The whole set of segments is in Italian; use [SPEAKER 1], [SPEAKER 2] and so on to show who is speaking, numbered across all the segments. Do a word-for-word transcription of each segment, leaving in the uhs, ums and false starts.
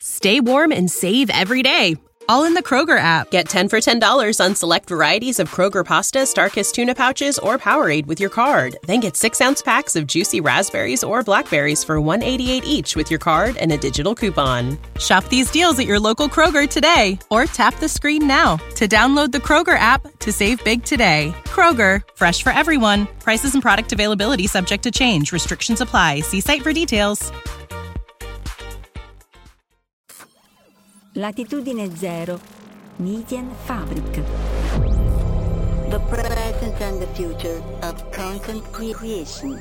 [SPEAKER 1] Stay warm and save every day, all in the Kroger app. Get ten for ten dollars on select varieties of Kroger pasta, Starkist tuna pouches, or Powerade with your card. Then get six-ounce packs of juicy raspberries or blackberries for one dollar and eighty-eight cents each with your card and a digital coupon. Shop these deals at your local Kroger today, or tap the screen now to download the Kroger app to save big today. Kroger, fresh for everyone. Prices and product availability subject to change. Restrictions apply. See site for details.
[SPEAKER 2] Latitudine Zero, Median Fabric.
[SPEAKER 3] The present and the future of content creation.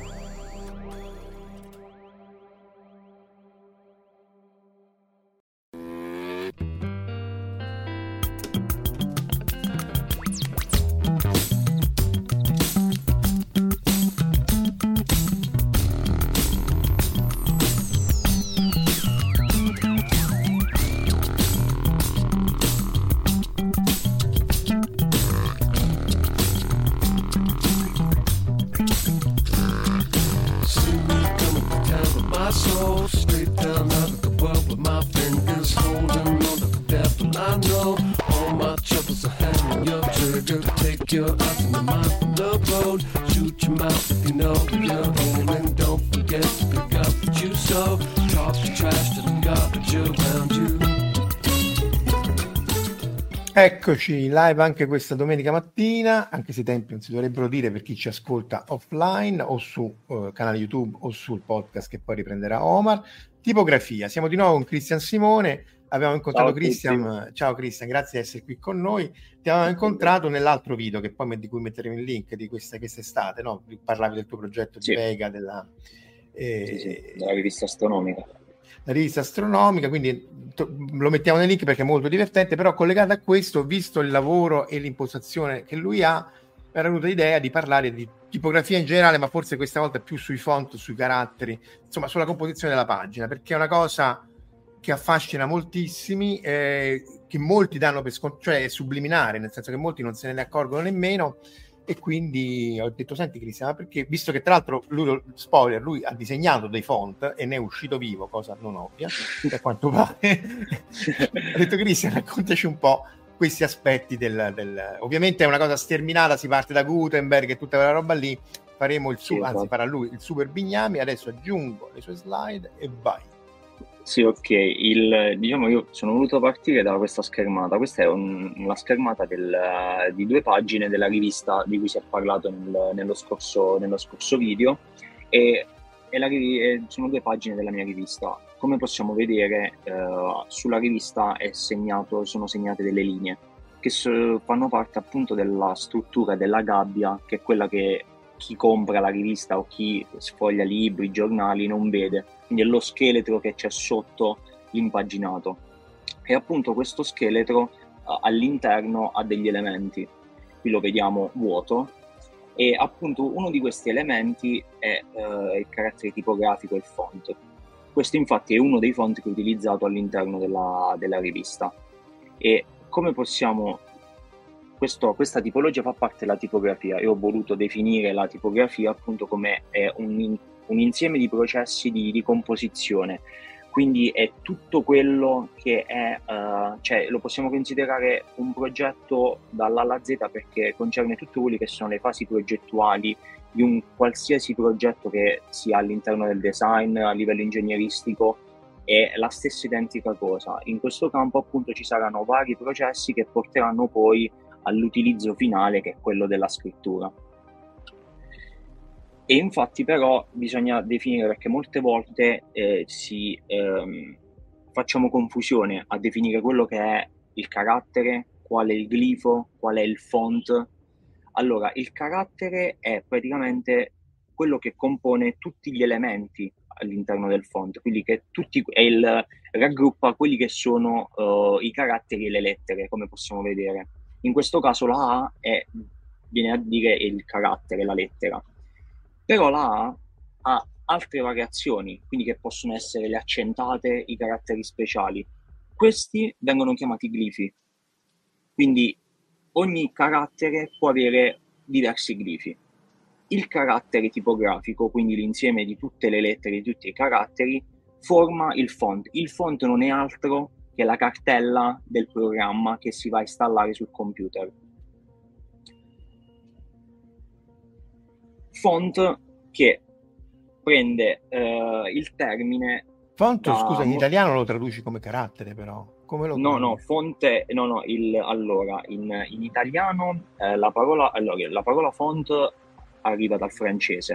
[SPEAKER 4] Eccoci live anche questa domenica mattina, anche se i tempi non si dovrebbero dire per chi ci ascolta offline o su uh, canale YouTube o sul podcast che poi riprenderà Omar. Tipografia, siamo di nuovo con Cristian Simone, abbiamo incontrato Cristian, ciao Cristian, grazie di essere qui con noi. Ti avevamo incontrato nell'altro video che poi di cui metteremo il link di questa quest'estate, no? Parlavi del tuo progetto di
[SPEAKER 5] sì.
[SPEAKER 4] Vega, della, eh,
[SPEAKER 5] sì, sì, della rivista astronomica.
[SPEAKER 4] La rivista astronomica, quindi to- lo mettiamo nel link perché è molto divertente, però collegato a questo, visto il lavoro e l'impostazione che lui ha, mi era venuta l'idea di parlare di tipografia in generale, ma forse questa volta più sui font, sui caratteri, insomma sulla composizione della pagina, perché è una cosa che affascina moltissimi, eh, che molti danno per scontato, cioè è subliminare, nel senso che molti non se ne accorgono nemmeno. E quindi ho detto, senti Cristian, ma perché, visto che tra l'altro lui, spoiler, lui ha disegnato dei font e ne è uscito vivo, cosa non ovvia, a quanto pare, ho detto Cristian, raccontaci un po' questi aspetti del, del... Ovviamente è una cosa sterminata, si parte da Gutenberg e tutta quella roba lì, faremo il su,
[SPEAKER 5] sì,
[SPEAKER 4] anzi
[SPEAKER 5] esatto.
[SPEAKER 4] farà lui il super Bignami, adesso aggiungo le sue slide e vai.
[SPEAKER 5] Sì, ok, il, diciamo io sono voluto partire da questa schermata, questa è un, una schermata del, di due pagine della rivista di cui si è parlato nel, nello, scorso, nello scorso video e, e la, e sono due pagine della mia rivista. Come possiamo vedere eh, sulla rivista è segnato, sono segnate delle linee che so, fanno parte appunto della struttura della gabbia, che è quella che chi compra la rivista o chi sfoglia libri, giornali non vede, quindi è lo scheletro che c'è sotto l'impaginato. E appunto questo scheletro uh, all'interno ha degli elementi, qui lo vediamo vuoto, e appunto uno di questi elementi è uh, il carattere tipografico, il font. Questo infatti è uno dei font che ho utilizzato all'interno della, della rivista. E come possiamo... Questo, questa tipologia fa parte della tipografia e ho voluto definire la tipografia appunto come eh, un, un insieme di processi di, di composizione, quindi è tutto quello che è, uh, cioè lo possiamo considerare un progetto dall'A alla Z perché concerne tutte quelle che sono le fasi progettuali di un qualsiasi progetto che sia all'interno del design, a livello ingegneristico, è la stessa identica cosa. In questo campo appunto ci saranno vari processi che porteranno poi all'utilizzo finale, che è quello della scrittura. E infatti però bisogna definire, perché molte volte eh, si ehm, facciamo confusione a definire quello che è il carattere, qual è il glifo, qual è il font. Allora, il carattere è praticamente quello che compone tutti gli elementi all'interno del font, quindi che tutti è il raggruppa quelli che sono uh, i caratteri e le lettere, come possiamo vedere. In questo caso la A è, viene a dire il carattere, la lettera. Però la A ha altre variazioni, quindi che possono essere le accentate, i caratteri speciali. Questi vengono chiamati glifi. Quindi ogni carattere può avere diversi glifi. Il carattere tipografico, quindi l'insieme di tutte le lettere, di tutti i caratteri, forma il font. Il font non è altro che la cartella del programma che si va a installare sul computer. Font che prende uh, il termine
[SPEAKER 4] font,
[SPEAKER 5] da...
[SPEAKER 4] scusa, in italiano lo traduci come carattere, però come lo
[SPEAKER 5] no no fonte no no il allora in, in italiano eh, la parola allora la parola font arriva dal francese,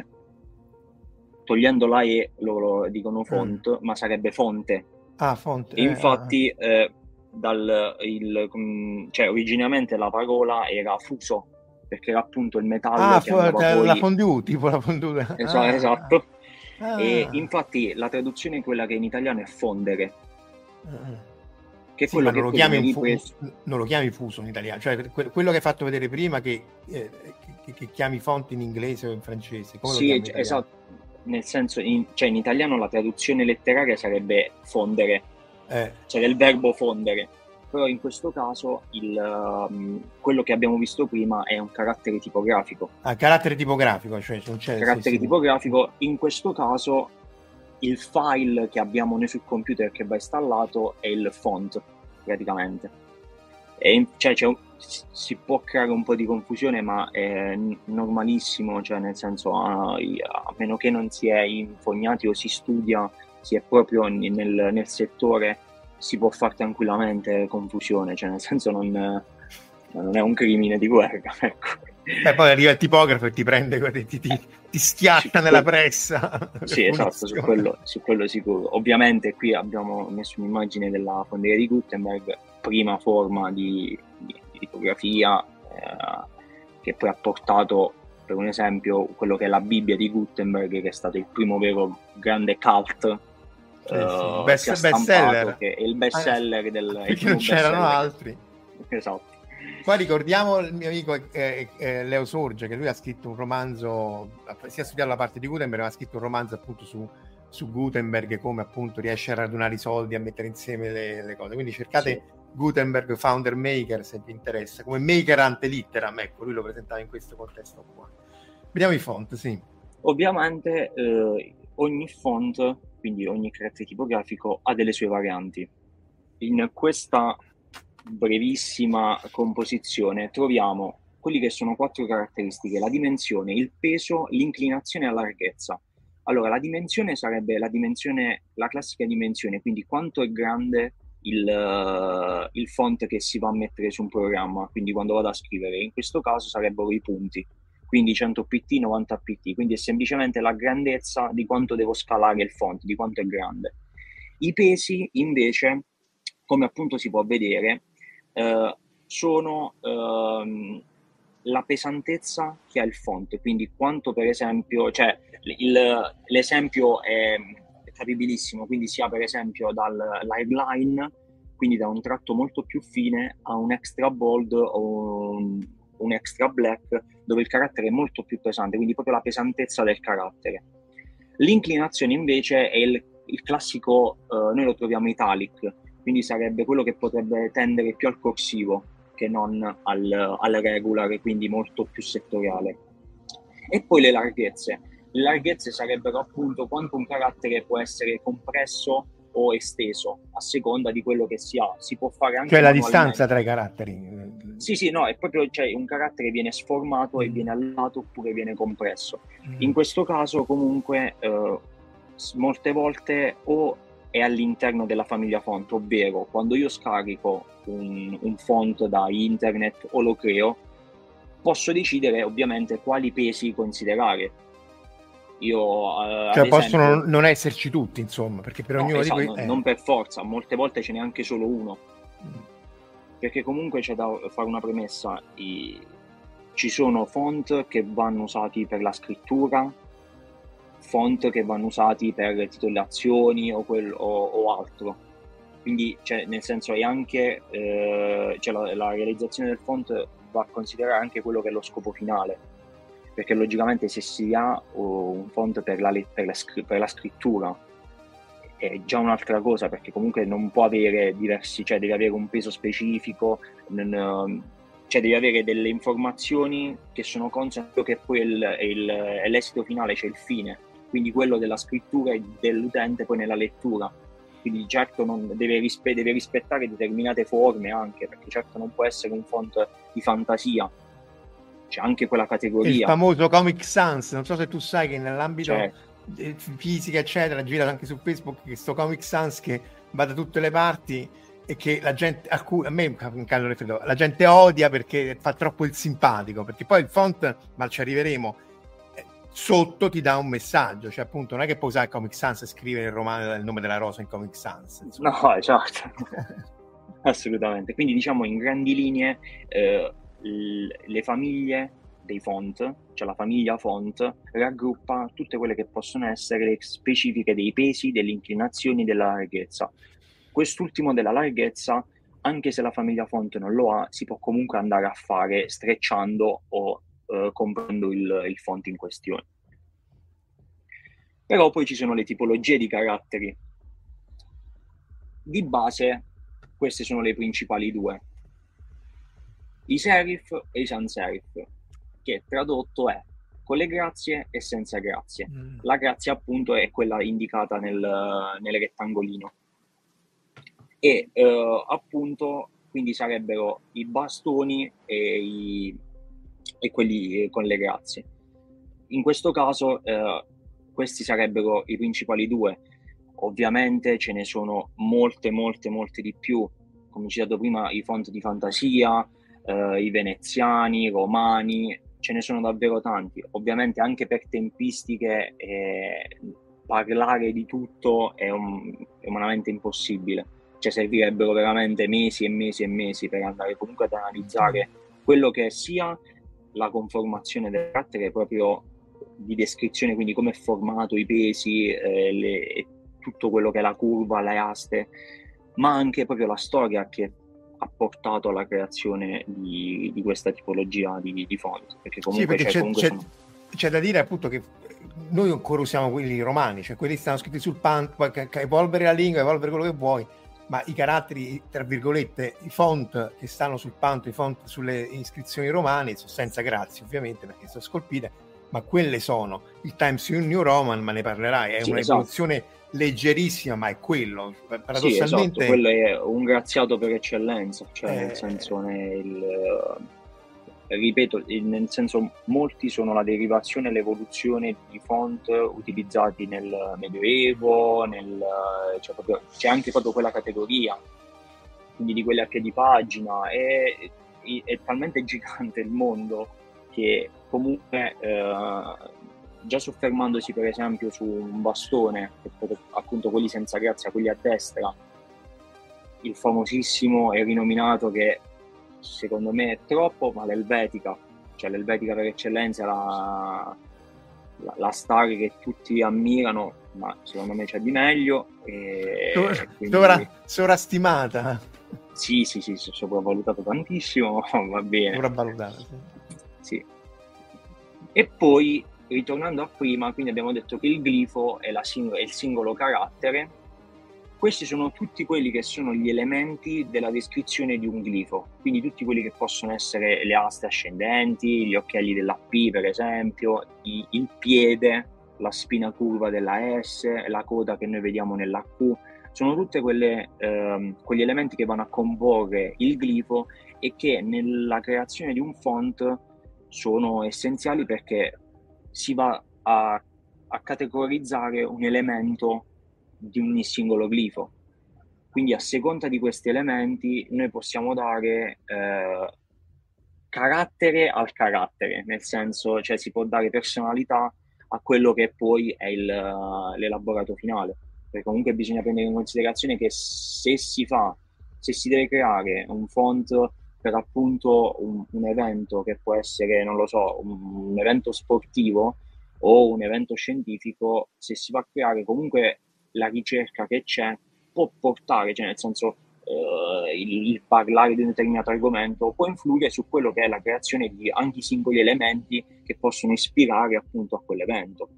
[SPEAKER 5] togliendo la e loro dicono font, mm. ma sarebbe fonte.
[SPEAKER 4] Ah, fonte.
[SPEAKER 5] E infatti eh, eh, dal il cioè originariamente la parola era fuso, perché era appunto il metallo
[SPEAKER 4] ah,
[SPEAKER 5] che
[SPEAKER 4] fu-
[SPEAKER 5] poi...
[SPEAKER 4] la fondue, tipo la fondue.
[SPEAKER 5] Esatto,
[SPEAKER 4] ah.
[SPEAKER 5] esatto.
[SPEAKER 4] Ah.
[SPEAKER 5] E infatti la traduzione è quella che in italiano è fondere.
[SPEAKER 4] Ah.
[SPEAKER 5] Che è
[SPEAKER 4] sì,
[SPEAKER 5] quello
[SPEAKER 4] ma
[SPEAKER 5] che
[SPEAKER 4] non lo, chiami
[SPEAKER 5] ripres-
[SPEAKER 4] fu- non lo chiami fuso in italiano, cioè que- quello che hai fatto vedere prima che, eh, che, che chiami font in inglese o in francese. Come
[SPEAKER 5] sì,
[SPEAKER 4] lo chiami
[SPEAKER 5] esatto. Nel senso, in, cioè in italiano la traduzione letteraria sarebbe fondere,
[SPEAKER 4] eh.
[SPEAKER 5] cioè del verbo fondere. Però in questo caso il, um, quello che abbiamo visto prima è un carattere tipografico.
[SPEAKER 4] Ah, carattere tipografico, cioè non c'è
[SPEAKER 5] carattere
[SPEAKER 4] sì,
[SPEAKER 5] tipografico. In questo caso il file che abbiamo noi sul computer che va installato è il font, praticamente. E, cioè, c'è un, si può creare un po' di confusione, ma è normalissimo, cioè nel senso a, a meno che non si è infognati o si studia, si è proprio nel, nel settore, si può fare tranquillamente confusione, cioè nel senso non, non è un crimine di guerra, ecco.
[SPEAKER 4] E poi arriva il tipografo e ti prende, ti, ti, ti schiatta nella pressa.
[SPEAKER 5] Sì, esatto, su quello, su quello sicuro. Ovviamente qui abbiamo messo un'immagine della fonderia di Gutenberg, prima forma di, di, di tipografia, eh, che poi ha portato, per un esempio, quello che è la Bibbia di Gutenberg, che è stato il primo vero grande cult.
[SPEAKER 4] Sì, sì.
[SPEAKER 5] Uh,
[SPEAKER 4] Best,
[SPEAKER 5] che ha
[SPEAKER 4] best seller.
[SPEAKER 5] che è il best seller del
[SPEAKER 4] perché non c'erano altri.
[SPEAKER 5] Esatto.
[SPEAKER 4] Poi ricordiamo il mio amico eh, eh, Leo Sorge, che lui ha scritto un romanzo, si è studiato la parte di Gutenberg, ma ha scritto un romanzo appunto su, su Gutenberg, come appunto riesce a radunare i soldi, a mettere insieme le, le cose. Quindi cercate sì. Gutenberg Founder Maker se vi interessa, come maker ante litteram, ecco, lui lo presentava in questo contesto qua. Vediamo i font, sì.
[SPEAKER 5] Ovviamente eh, ogni font, quindi ogni carattere tipografico, ha delle sue varianti. In questa brevissima composizione troviamo quelli che sono quattro caratteristiche: la dimensione, il peso, l'inclinazione e la larghezza. Allora, la dimensione sarebbe la dimensione, la classica dimensione, quindi quanto è grande il, uh, il font che si va a mettere su un programma, quindi quando vado a scrivere. In questo caso sarebbero i punti, quindi cento pitti, novanta pitti, quindi è semplicemente la grandezza di quanto devo scalare il font, di quanto è grande. I pesi invece, come appunto si può vedere, Uh, sono uh, la pesantezza che ha il font, quindi quanto, per esempio, cioè il, l'esempio è capibilissimo, quindi si ha per esempio dall'eyeline, quindi da un tratto molto più fine, a un extra bold o un, un extra black, dove il carattere è molto più pesante, quindi proprio la pesantezza del carattere. L'inclinazione invece è il, il classico, uh, noi lo troviamo italic, quindi sarebbe quello che potrebbe tendere più al corsivo che non al, al regular, quindi molto più settoriale. E poi le larghezze. Le larghezze sarebbero appunto quanto un carattere può essere compresso o esteso, a seconda di quello che si ha. Si può fare anche
[SPEAKER 4] cioè la distanza tra i caratteri.
[SPEAKER 5] Sì, sì, no, è proprio, cioè, un carattere viene sformato mm. e viene allato oppure viene compresso. Mm. In questo caso comunque eh, molte volte o è all'interno della famiglia font, ovvero quando io scarico un, un font da internet o lo creo, posso decidere ovviamente quali pesi considerare. Io, uh,
[SPEAKER 4] cioè
[SPEAKER 5] ad
[SPEAKER 4] possono
[SPEAKER 5] esempio,
[SPEAKER 4] non esserci tutti, insomma, perché per
[SPEAKER 5] no,
[SPEAKER 4] ognuno
[SPEAKER 5] esatto,
[SPEAKER 4] di quei...
[SPEAKER 5] non,
[SPEAKER 4] eh.
[SPEAKER 5] non per forza, molte volte ce n'è anche solo uno. Mm. Perché comunque c'è da fare una premessa: I, ci sono font che vanno usati per la scrittura, font che vanno usati per titolazioni o, quel, o, o altro, quindi cioè, nel senso è anche eh, cioè la, la realizzazione del font va a considerare anche quello che è lo scopo finale, perché logicamente se si ha oh, un font per la, per, la, per la scrittura è già un'altra cosa, perché comunque non può avere diversi, cioè deve avere un peso specifico, non, cioè devi avere delle informazioni che sono consone che poi il, il, l'esito finale, cioè il fine. quindi quello della scrittura e dell'utente poi nella lettura. Quindi certo non deve, rispe- deve rispettare determinate forme anche, perché certo non può essere un font di fantasia, c'è anche quella categoria.
[SPEAKER 4] Il famoso Comic Sans, non so se tu sai che nell'ambito
[SPEAKER 5] Certo.
[SPEAKER 4] fisica eccetera gira anche su Facebook questo Comic Sans che va da tutte le parti e che la gente, a, cui, a me in caso Refredo, la gente odia perché fa troppo il simpatico, perché poi il font, ma ci arriveremo, eh, sotto ti dà un messaggio, cioè appunto non è che puoi usare Comic Sans e scrivere il romano il nome della rosa in Comic Sans, insomma.
[SPEAKER 5] No, certo. Assolutamente. Quindi diciamo in grandi linee eh, l- le famiglie dei font, cioè la famiglia font raggruppa tutte quelle che possono essere le specifiche dei pesi, delle inclinazioni, della larghezza. Quest'ultimo della larghezza, anche se la famiglia font non lo ha, si può comunque andare a fare strecciando o eh, comprando il, il font in questione. Però poi ci sono le tipologie di caratteri. Di base, queste sono le principali due. I serif e i sans serif, che tradotto è con le grazie e senza grazie. Mm. La grazia appunto è quella indicata nel, nel rettangolino. E eh, appunto quindi sarebbero i bastoni e, i, e quelli con le grazie. In questo caso eh, questi sarebbero i principali due. Ovviamente ce ne sono molte molte molte di più, come citato prima i font di fantasia, eh, i veneziani, i romani, ce ne sono davvero tanti. Ovviamente anche per tempistiche eh, parlare di tutto è, un, è umanamente impossibile. Cioè servirebbero veramente mesi e mesi e mesi per andare comunque ad analizzare quello che sia la conformazione del carattere proprio di descrizione, quindi come è formato, i pesi, eh, le, tutto quello che è la curva, le aste, ma anche proprio la storia che ha portato alla creazione di, di questa tipologia di, di font. Perché comunque,
[SPEAKER 4] sì, perché
[SPEAKER 5] c'è,
[SPEAKER 4] c'è,
[SPEAKER 5] comunque
[SPEAKER 4] c'è,
[SPEAKER 5] sono...
[SPEAKER 4] c'è da dire appunto che noi ancora usiamo quelli romani, cioè quelli stanno scritti sul pan, puoi evolvere la lingua, evolvere quello che vuoi, ma i caratteri, tra virgolette, i font che stanno sul panto, i font sulle iscrizioni romane sono senza grazie ovviamente perché sono scolpite, ma quelle sono il Times New Roman, ma ne parlerai, è sì, una evoluzione esatto. leggerissima, ma è quello, paradossalmente.
[SPEAKER 5] Sì, esatto. Quello è un graziato per eccellenza, cioè eh... nel senso è il... ripeto, nel senso molti sono la derivazione e l'evoluzione di font utilizzati nel Medioevo, nel, cioè proprio, c'è anche proprio quella categoria, quindi di quelle a piedi pagina, è, è talmente gigante il mondo che comunque eh, già soffermandosi per esempio su un bastone, appunto quelli senza grazia, quelli a destra, il famosissimo e rinominato che secondo me è troppo, ma l'elvetica, cioè l'elvetica per eccellenza, la, la, la star che tutti ammirano, ma secondo me c'è di meglio. E quindi...
[SPEAKER 4] Sovra, sovrastimata.
[SPEAKER 5] Sì, sì, sì, sopravvalutato tantissimo, va bene.
[SPEAKER 4] Sopravvalutato, sì.
[SPEAKER 5] Sì. E poi, ritornando a prima, quindi abbiamo detto che il glifo è, la sing- è il singolo carattere. Questi sono tutti quelli che sono gli elementi della descrizione di un glifo, quindi tutti quelli che possono essere le aste ascendenti, gli occhiali della P per esempio, i, il piede, la spina curva della S, la coda che noi vediamo nella Q, sono tutte quelle, ehm, quegli elementi che vanno a comporre il glifo e che nella creazione di un font sono essenziali perché si va a, a categorizzare un elemento di ogni singolo glifo. Quindi a seconda di questi elementi noi possiamo dare eh, carattere al carattere, nel senso, cioè si può dare personalità a quello che poi è il, l'elaborato finale, perché comunque bisogna prendere in considerazione che se si fa, se si deve creare un font per appunto un, un evento che può essere, non lo so, un, un evento sportivo o un evento scientifico, se si va a creare comunque la ricerca che c'è può portare, cioè nel senso eh, il, il parlare di un determinato argomento può influire su quello che è la creazione di anche i singoli elementi che possono ispirare appunto a quell'evento.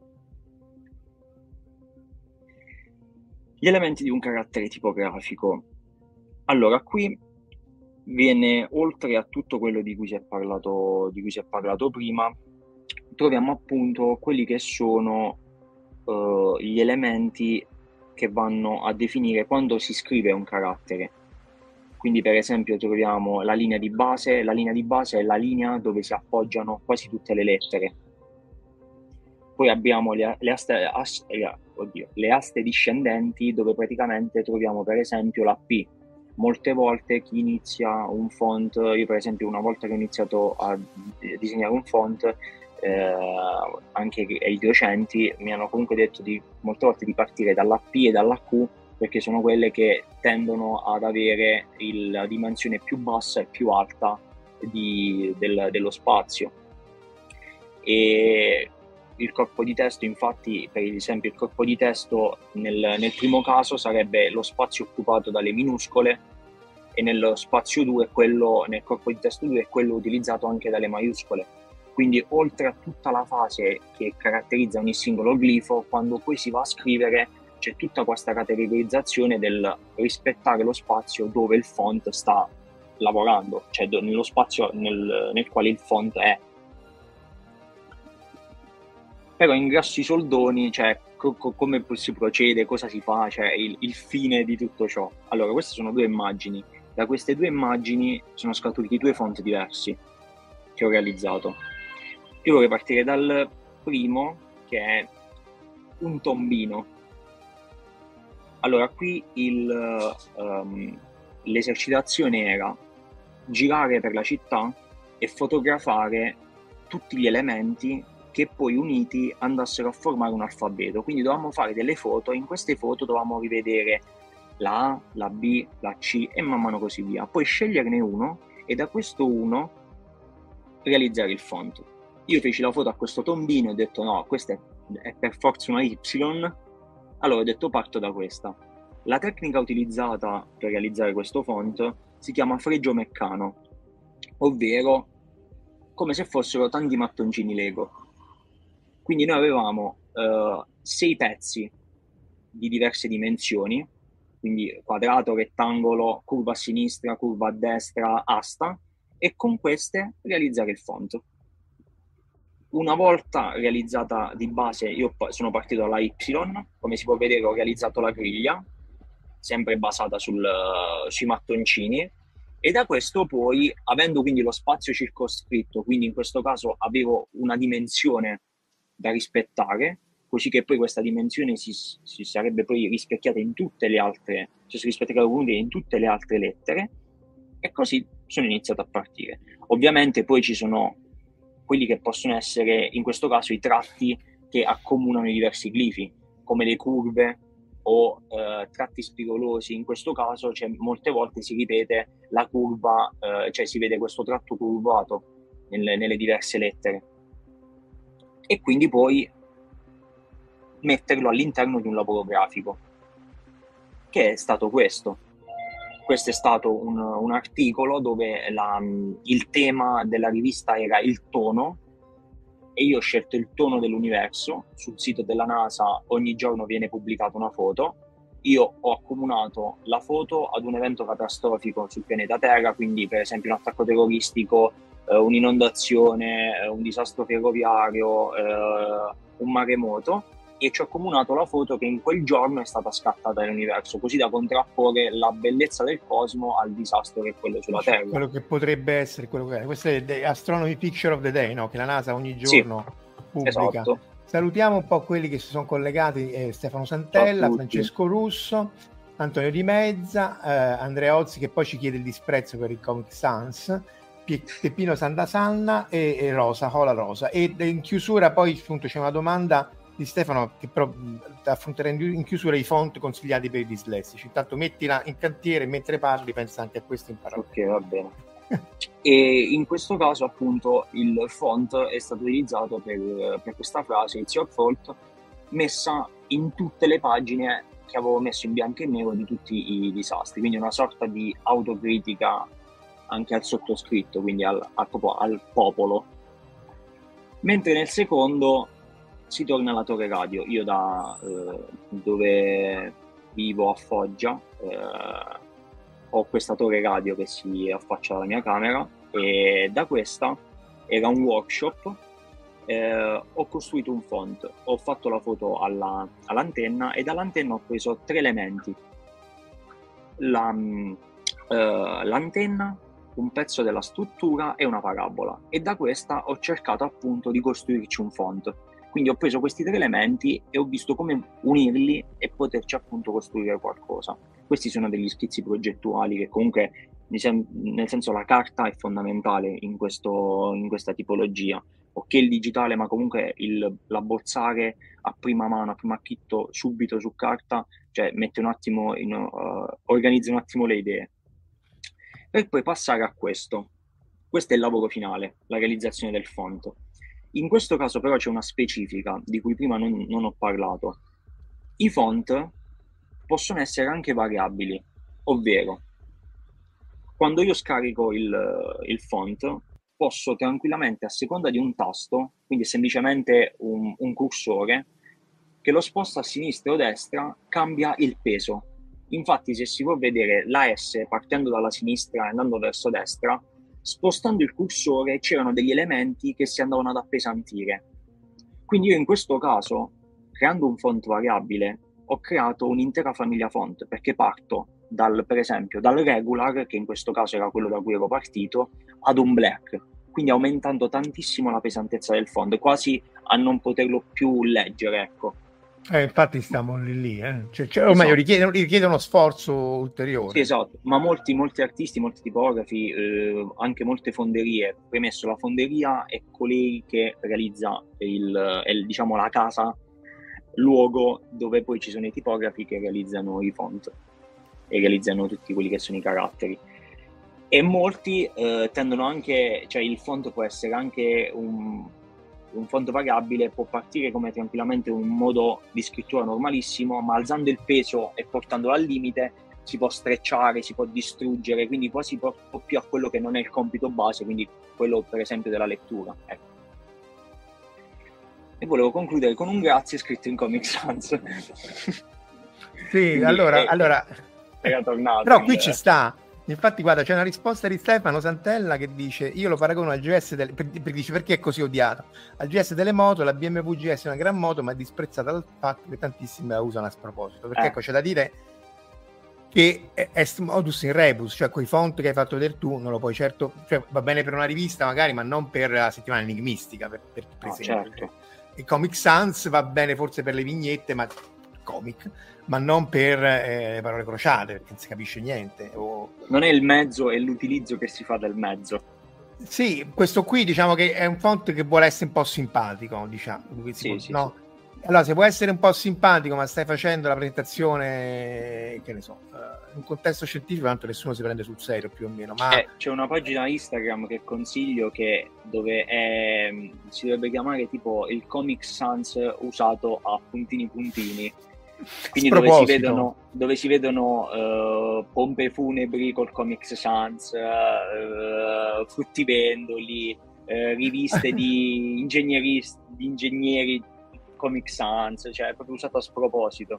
[SPEAKER 5] Gli elementi di un carattere tipografico. Allora, qui viene, oltre a tutto quello di cui si è parlato, di cui si è parlato prima, troviamo appunto quelli che sono uh, gli elementi che vanno a definire quando si scrive un carattere. Quindi per esempio troviamo la linea di base, la linea di base è la linea dove si appoggiano quasi tutte le lettere. Poi abbiamo le, le, aste, as, eh, oddio, le aste discendenti, dove praticamente troviamo per esempio la P. Molte volte chi inizia un font, io per esempio una volta che ho iniziato a disegnare un font, eh, anche ai docenti mi hanno comunque detto di molte volte di partire dalla P e dalla Q, perché sono quelle che tendono ad avere il, la dimensione più bassa e più alta di, del, dello spazio. E il corpo di testo, infatti, per esempio il corpo di testo nel, nel primo caso sarebbe lo spazio occupato dalle minuscole, e nello spazio due, quello, nel corpo di testo due, è quello utilizzato anche dalle maiuscole. Quindi oltre a tutta la fase che caratterizza ogni singolo glifo, quando poi si va a scrivere c'è tutta questa categorizzazione del rispettare lo spazio dove il font sta lavorando, cioè nello spazio nel, nel quale il font è. Però in grossi soldoni, cioè co- co- come si procede, cosa si fa, cioè il, il fine di tutto ciò. Allora, queste sono due immagini. Da queste due immagini sono scaturiti due font diversi che ho realizzato. Io vorrei partire dal primo, che è un tombino. Allora, qui il, um, l'esercitazione era girare per la città e fotografare tutti gli elementi che poi uniti andassero a formare un alfabeto. Quindi dovevamo fare delle foto, e in queste foto dovevamo rivedere la A, la B, la C e man mano così via. Poi sceglierne uno e da questo uno realizzare il font. Io feci la foto a questo tombino e ho detto no, questa è, è per forza una Y. Allora ho detto parto da questa. La tecnica utilizzata per realizzare questo font si chiama fregio meccano, ovvero come se fossero tanti mattoncini Lego. Quindi noi avevamo uh, sei pezzi di diverse dimensioni, quindi quadrato, rettangolo, curva a sinistra, curva a destra, asta, e con queste realizzare il font. Una volta realizzata di base, io sono partito dalla Y, come si può vedere ho realizzato la griglia, sempre basata sul, sui mattoncini, e da questo poi, avendo quindi lo spazio circoscritto, quindi in questo caso avevo una dimensione da rispettare, così che poi questa dimensione si, si sarebbe poi rispecchiata in tutte le altre, cioè si rispecchiava comunque in tutte le altre lettere, e così sono iniziato a partire. Ovviamente poi ci sono quelli che possono essere, in questo caso, i tratti che accomunano i diversi glifi, come le curve o eh, tratti spigolosi. In questo caso, cioè, molte volte si ripete la curva, eh, cioè si vede questo tratto curvato nelle, nelle diverse lettere, e quindi poi metterlo all'interno di un lavoro grafico, che è stato questo. Questo è stato un, un articolo dove la, il tema della rivista era il tono, e io ho scelto il tono dell'universo. Sul sito della NASA ogni giorno viene pubblicata una foto. Io ho accomunato la foto ad un evento catastrofico sul pianeta Terra, quindi per esempio un attacco terroristico, eh, un'inondazione, eh, un disastro ferroviario, eh, un maremoto, e ci ho accomunato la foto che in quel giorno è stata scattata nell'universo, così da contrapporre la bellezza del cosmo al disastro che è quello sulla Terra.
[SPEAKER 4] Quello che potrebbe essere quello che è. Questo è The Astronomy Picture of the Day, no? Che la NASA ogni giorno sì, pubblica. Esatto. Salutiamo un po' quelli che si sono collegati: eh, Stefano Santella, Francesco Russo, Antonio Di Mezza, eh, Andrea Ozzi, che poi ci chiede il disprezzo per il Comic Sans, Peppino Sandasanna e, e Rosa, Hola Rosa. E in chiusura poi appunto c'è una domanda di Stefano che però affronterà in chiusura i font consigliati per i dislessici. Intanto mettila in cantiere, mentre parli pensa anche a questo in parola.
[SPEAKER 5] Ok, va bene. E in questo caso appunto il font è stato utilizzato per, per questa frase, It's your fault, messa in tutte le pagine che avevo messo in bianco e nero di tutti i disastri, quindi una sorta di autocritica anche al sottoscritto, quindi al, al, al popolo. Mentre nel secondo si torna alla Torre Radio. Io da eh, dove vivo a Foggia eh, ho questa torre radio che si affaccia alla mia camera, e da questa era un workshop eh, ho costruito un font, ho fatto la foto alla, all'antenna e dall'antenna ho preso tre elementi. La, uh, l'antenna, un pezzo della struttura e una parabola, e da questa ho cercato appunto di costruirci un font. Quindi ho preso questi tre elementi e ho visto come unirli e poterci appunto costruire qualcosa. Questi sono degli schizzi progettuali che comunque, nel senso, la carta è fondamentale in, questo, in questa tipologia. Ok il digitale, ma comunque il, l'abbozzare a prima mano, a primo acchitto, subito su carta, cioè mette un attimo, in, uh, organizza un attimo le idee. Per poi passare a questo. Questo è il lavoro finale, la realizzazione del font. In questo caso però c'è una specifica di cui prima non, non ho parlato. I font possono essere anche variabili, ovvero quando io scarico il, il font posso tranquillamente, a seconda di un tasto, quindi semplicemente un, un cursore, che lo sposta a sinistra o destra, cambia il peso. Infatti se si può vedere la S partendo dalla sinistra e andando verso destra, spostando il cursore c'erano degli elementi che si andavano ad appesantire. Quindi io in questo caso, creando un font variabile, ho creato un'intera famiglia font, perché parto dal, per esempio, dal regular, che in questo caso era quello da cui ero partito, ad un black, quindi aumentando tantissimo la pesantezza del font, quasi a non poterlo più leggere, ecco.
[SPEAKER 4] Eh, infatti stiamo lì lì, eh. cioè, cioè, o esatto. meglio richiede, richiede uno sforzo ulteriore.
[SPEAKER 5] Sì, esatto, ma molti, molti artisti, molti tipografi, eh, anche molte fonderie, premesso la fonderia è colei che realizza il, il, diciamo la casa, luogo dove poi ci sono i tipografi che realizzano i font e realizzano tutti quelli che sono i caratteri. E molti eh, tendono anche, cioè il font può essere anche un... un font variabile, può partire come tranquillamente un modo di scrittura normalissimo, ma alzando il peso e portandolo al limite si può strecciare, si può distruggere, quindi quasi un po' più a quello che non è il compito base, quindi quello per esempio della lettura, ecco. E volevo concludere con un grazie scritto in Comic Sans.
[SPEAKER 4] Sì, allora,
[SPEAKER 5] è,
[SPEAKER 4] allora...
[SPEAKER 5] era tornato.
[SPEAKER 4] Però qui ci sta. Infatti, guarda, c'è una risposta di Stefano Santella che dice: io lo paragono al G S delle... per, per, dice perché è così odiato. Al G S delle moto, la B M W G S è una gran moto, ma è disprezzata dal fatto che tantissimi la usano a sproposito. Perché
[SPEAKER 5] eh.
[SPEAKER 4] ecco, c'è da dire che è, è modus in rebus, cioè quei font che hai fatto vedere tu non lo puoi certo, cioè va bene per una rivista magari, ma non per la settimana enigmistica, per, per, per
[SPEAKER 5] no,
[SPEAKER 4] esempio.
[SPEAKER 5] Certo.
[SPEAKER 4] E Comic Sans va bene forse per le vignette, ma comic, ma non per eh, le parole crociate, perché non si capisce niente. O...
[SPEAKER 5] Non è il mezzo, è l'utilizzo che si fa del mezzo.
[SPEAKER 4] Sì, questo qui diciamo che è un font che vuole essere un po' simpatico, diciamo.
[SPEAKER 5] Sì,
[SPEAKER 4] può,
[SPEAKER 5] sì,
[SPEAKER 4] no?
[SPEAKER 5] sì.
[SPEAKER 4] Allora, se può essere un po' simpatico, ma stai facendo la presentazione, che ne so, uh, in un contesto scientifico, tanto nessuno si prende sul serio più o meno. Ma
[SPEAKER 5] eh, c'è una pagina Instagram che consiglio, che dove è, si dovrebbe chiamare tipo il Comic Sans usato a puntini puntini. Quindi dove si vedono, dove si vedono uh, pompe funebri col Comic Sans, uh, fruttivendoli, uh, riviste di ingegneri, di ingegneri Comic Sans, cioè è proprio usato a sproposito.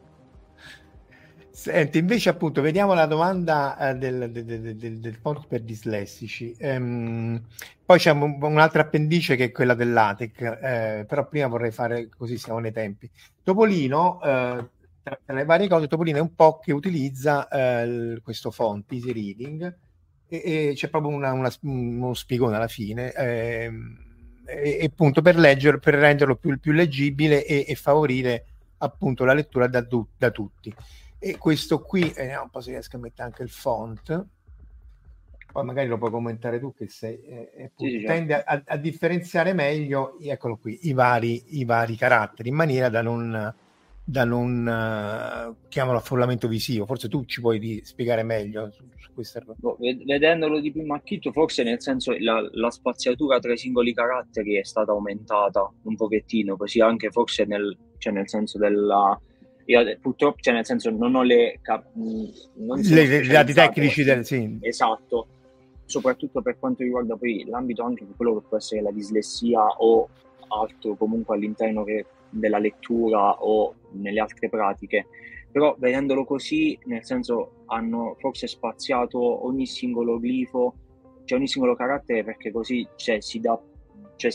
[SPEAKER 4] Senti, invece appunto vediamo la domanda uh, del, del, del, del font per dislessici. Um, poi c'è un, un'altra appendice che è quella del LaTeX, eh, però prima vorrei fare così, siamo nei tempi. Topolino, uh, tra, tra le varie cose, Topolino è un po' che utilizza uh, questo font, Easy Reading, e, e c'è proprio una, una, uno spiegone alla fine, eh, e, e appunto per leggere, per renderlo più, più leggibile e, e favorire appunto la lettura da, da tutti. E questo qui, vediamo un po' se riesco a mettere anche il font, poi magari lo puoi commentare tu che sei, eh, appunto, sì, tende a, a differenziare meglio, eccolo qui, i vari, i vari caratteri, in maniera da non, da non uh, chiamalo affollamento visivo. Forse tu ci puoi di, spiegare meglio su, su questa
[SPEAKER 5] cosa. Vedendolo di primo acchito, forse nel senso la, la spaziatura tra i singoli caratteri è stata aumentata un pochettino, così anche forse nel, cioè nel senso della... Io purtroppo, cioè nel senso non ho le cap- non
[SPEAKER 4] i dati tecnici del sì.
[SPEAKER 5] Esatto, soprattutto per quanto riguarda poi l'ambito anche di quello che può essere la dislessia o altro comunque all'interno che, della lettura o nelle altre pratiche, però vedendolo così, nel senso hanno forse spaziato ogni singolo glifo, cioè ogni singolo carattere, perché così cioè, si dà, cioè si ha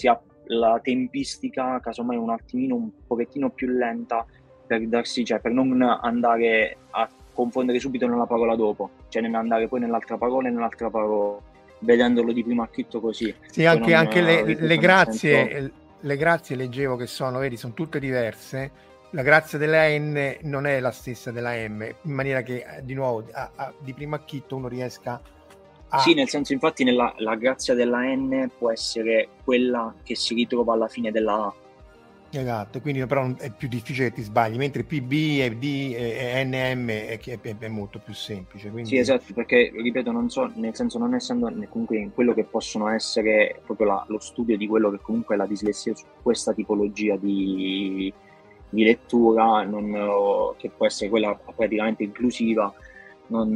[SPEAKER 5] la tempistica casomai un attimino un pochettino più lenta per darsi, cioè per non andare a confondere subito nella parola dopo, cioè andare poi nell'altra parola e nell'altra parola, vedendolo di primo acchitto così.
[SPEAKER 4] Sì, anche,
[SPEAKER 5] non,
[SPEAKER 4] anche le,
[SPEAKER 5] ripeto,
[SPEAKER 4] le grazie,
[SPEAKER 5] senso...
[SPEAKER 4] le grazie leggevo che sono, vedi, sono tutte diverse. La grazia della N non è la stessa della M, in maniera che di nuovo a, a, di primo acchitto uno riesca a...
[SPEAKER 5] Sì, nel senso, infatti nella la grazia della N può essere quella che si ritrova alla fine della A.
[SPEAKER 4] Esatto, quindi però è più difficile che ti sbagli, mentre P B e D e N M è, è, è molto più semplice. Quindi...
[SPEAKER 5] Sì, esatto, perché ripeto, non so, nel senso, non essendo comunque in quello che possono essere proprio la, lo studio di quello che comunque è la dislessia su questa tipologia di, di lettura, non, che può essere quella praticamente inclusiva, non,